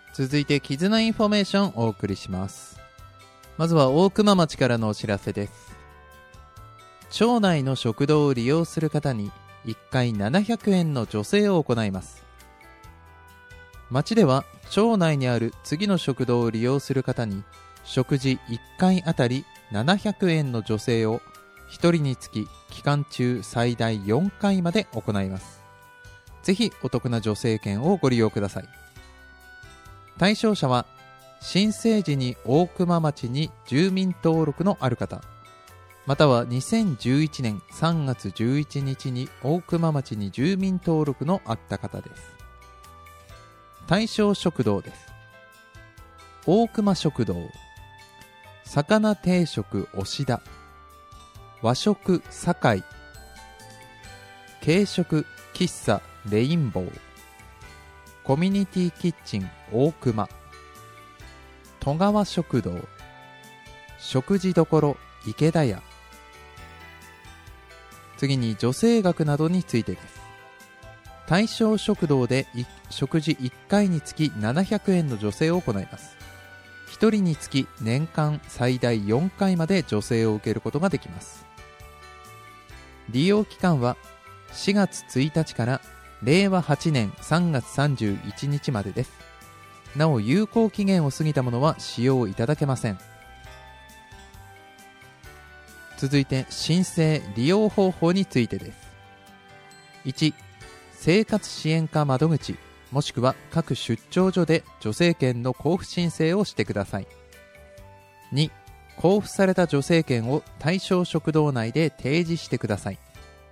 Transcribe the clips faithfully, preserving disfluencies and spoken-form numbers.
続いて絆インフォメーションをお送りします。まずは大熊町からのお知らせです。町内の食堂を利用する方にいっかいななひゃくえんの助成を行います。町では町内にある次の食堂を利用する方に食事いっかいあたりななひゃくえんの助成をひとりにつき期間中最大よんかいまで行います。ぜひお得な助成券をご利用ください。対象者は申請時に大熊町に住民登録のある方、またはにせんじゅういちねんさんがつじゅういちにちに大熊町に住民登録のあった方です。対象食堂です。大熊食堂、魚定食押田、和食堺、軽食喫茶レインボー、コミュニティキッチン大熊、戸川食堂、食事処池田屋。次に助成額などについてです。対象食堂で食事いっかいにつきななひゃくえんの助成を行います。ひとりにつき年間最大よんかいまで助成を受けることができます。利用期間はしがつついたちかられいわはちねんさんがつさんじゅういちにちまでです。なお有効期限を過ぎたものは使用いただけません。続いて申請利用方法についてです。いち、生活支援課窓口もしくは各出張所で助成券の交付申請をしてください。に、交付された助成券を対象食堂内で提示してください。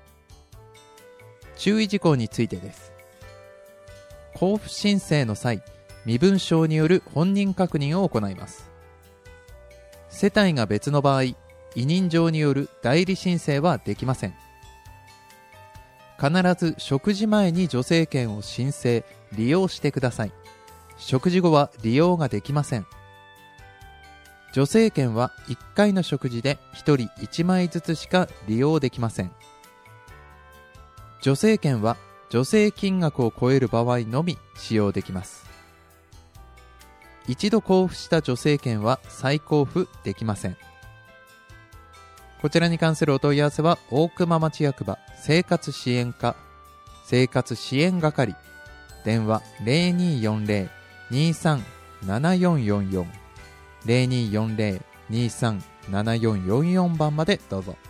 注意事項についてです。交付申請の際、身分証による本人確認を行います。世帯が別の場合、委任状による代理申請はできません。必ず食事前に助成券を申請・利用してください。食事後は利用ができません。助成券はいっかいの食事でひとりいちまいずつしか利用できません。助成券は助成金額を超える場合のみ使用できます。一度交付した助成券は再交付できません。こちらに関するお問い合わせは大熊町役場生活支援課生活支援係、電話 ゼロにーよんゼロ にーさん ななよんよんよん ゼロにーよんゼロ にーさん ななよんよんよん 番までどうぞ。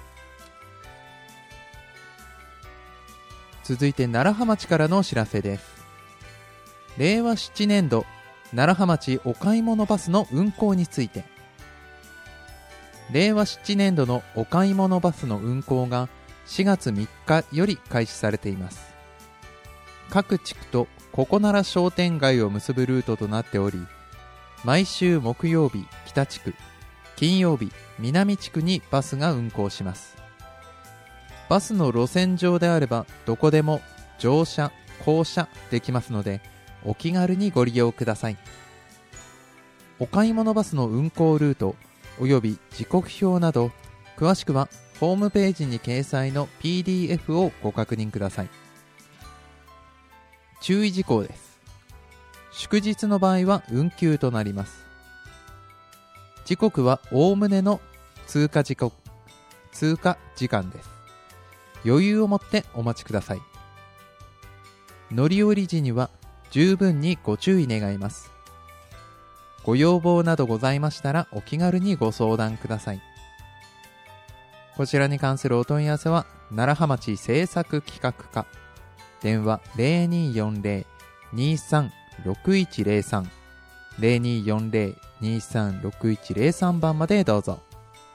続いて楢葉町からのお知らせです。れいわななねんど楢葉町お買い物バスの運行について。れいわななねんどのお買い物バスの運行がしがつみっかより開始されています。各地区とここなら商店街を結ぶルートとなっており、毎週木曜日北地区、金曜日南地区にバスが運行します。バスの路線上であればどこでも乗車・降車できますので、お気軽にご利用ください。お買い物バスの運行ルートおよび時刻表など詳しくはホームページに掲載の ピーディーエフ をご確認ください。注意事項です。祝日の場合は運休となります。時刻はおおむねの通過時刻通過時間です。余裕を持ってお待ちください。乗り降り時には十分にご注意願います。ご要望などございましたらお気軽にご相談ください。こちらに関するお問い合わせは楢葉町政策企画課、電話 ゼロにーよんゼロ にーさん ろくいちゼロさん ゼロにーよんゼロ にーさん ろくいちゼロさん 番までどうぞ。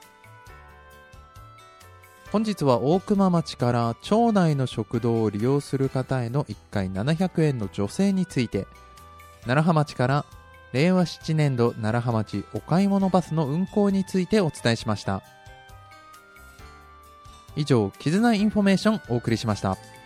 本日は大熊町から町内の食堂を利用する方へのいっかいななひゃくえんの助成について、楢葉町かられいわななねんど楢葉町お買い物バスの運行についてお伝えしました。以上、絆インフォメーションお送りしました。